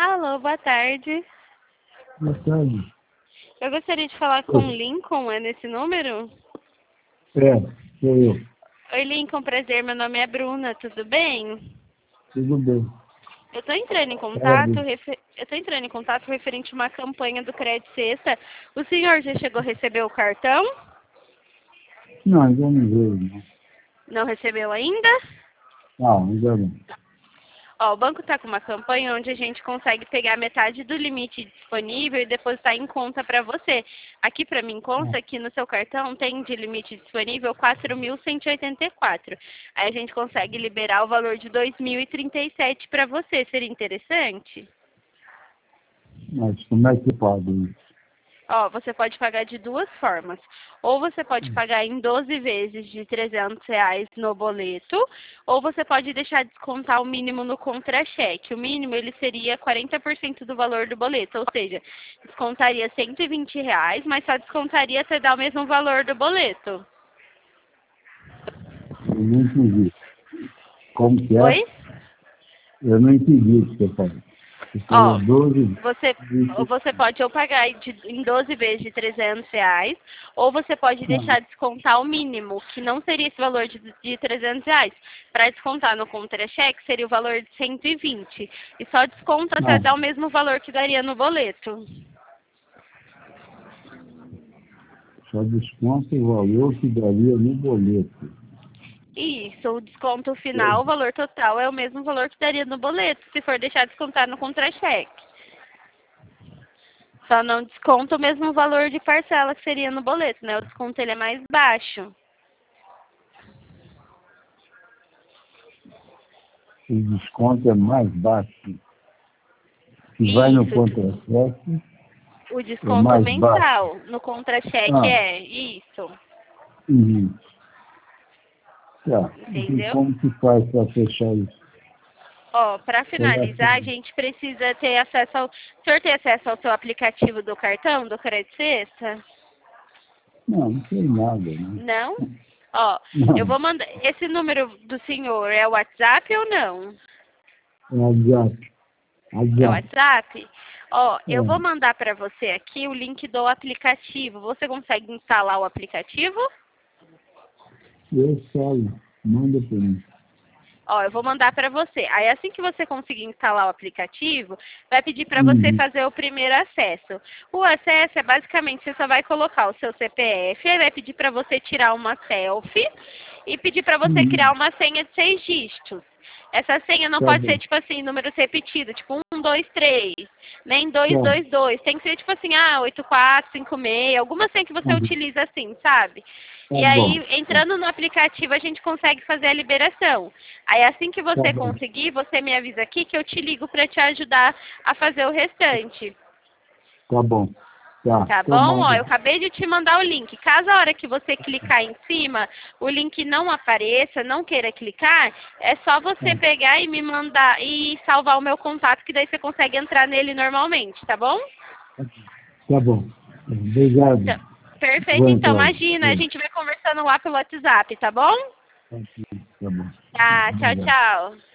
Alô, boa tarde. Boa tarde. Eu gostaria de falar com o Lincoln, é nesse número? Sou eu. Oi, Lincoln, prazer, meu nome é Bruna, tudo bem? Tudo bem. Eu estou entrando Parabéns. em contato referente a uma campanha do Crédito Sexta. O senhor já chegou a receber o cartão? Não, ainda não veio, não. Não recebeu ainda? Não, ainda não. Ó, o banco está com uma campanha onde a gente consegue pegar metade do limite disponível e depositar em conta para você. Aqui para mim consta que no seu cartão tem de limite disponível 4.184. Aí a gente consegue liberar o valor de 2.037 para você. Seria interessante? Mas como é que pode isso? Ó, você pode pagar de duas formas. Ou você pode pagar em 12 vezes de R$ 300 no boleto, ou você pode deixar descontar o mínimo no contra-cheque. O mínimo ele seria 40% do valor do boleto, ou seja, descontaria R$ 120, mas só descontaria até dar o mesmo valor do boleto. Eu não entendi. Como que é? Oi? Eu não entendi o que você falou. Você falou Ó, 12 você, você pode ou pagar em 12 vezes de R$ 300, ou você pode Não, deixar descontar o mínimo, que não seria esse valor de R$ 300. Para descontar no contra-cheque seria o valor de 120. E só desconta até não. dar o mesmo valor que daria no boleto. Só desconta o valor que daria no boleto. Isso, o desconto final, o valor total é o mesmo valor que daria no boleto, se for deixar descontar no contra-cheque. Só não desconta o mesmo valor de parcela que seria no boleto, né? O desconto ele é mais baixo. O desconto é mais baixo. Se vai no Isso, contra-cheque, o é desconto mais baixo. mensal no contra-cheque Ah, é isso, isso. Tá. E entendeu? como que faz para fechar isso? Ó, para finalizar, a Telefone. gente precisa ter acesso ao... O senhor tem acesso ao seu aplicativo do cartão, do Crédito Sexta? Não, não tem nada, né? Não? Ó, eu Não, vou mandar... Esse número do senhor é o WhatsApp ou não? é WhatsApp. É o WhatsApp. WhatsApp? Ó, eu vou É, mandar para você aqui o link do aplicativo. Você consegue instalar o aplicativo? eu saio. Manda para mim. Ó, eu vou mandar para você. Aí assim que você conseguir instalar o aplicativo, vai pedir para você Uhum. fazer o primeiro acesso. O acesso é basicamente, você só vai colocar o seu CPF, aí vai pedir para você tirar uma selfie e pedir para você criar Uhum. uma senha de 6 dígitos. Essa senha não Tá pode ser, bom. tipo assim, números repetidos, tipo 1, 2, 3, nem Tá. 2, 2, 2. Tem que ser, tipo assim, 8, 4, 5, 6, alguma senha que você Uhum. utiliza assim, sabe? Tá E bom. aí, entrando no aplicativo, a gente consegue fazer a liberação. Aí, assim que Tá você bom. conseguir, você me avisa aqui que eu te ligo para te ajudar a fazer o restante. Tá bom. Tá. Tá bom? Ó, Tomado. eu acabei de te mandar o link. Caso a hora que você clicar em cima, o link não apareça, não queira clicar, é só você Tá. pegar e me mandar e salvar o meu contato, que daí você consegue entrar nele normalmente, tá bom? Tá bom. Obrigado. Então, perfeito, Vou então. entrar. Imagina, a gente vai conversando lá pelo WhatsApp, tá bom? Tá bom. Tá, tchau, Obrigado. tchau.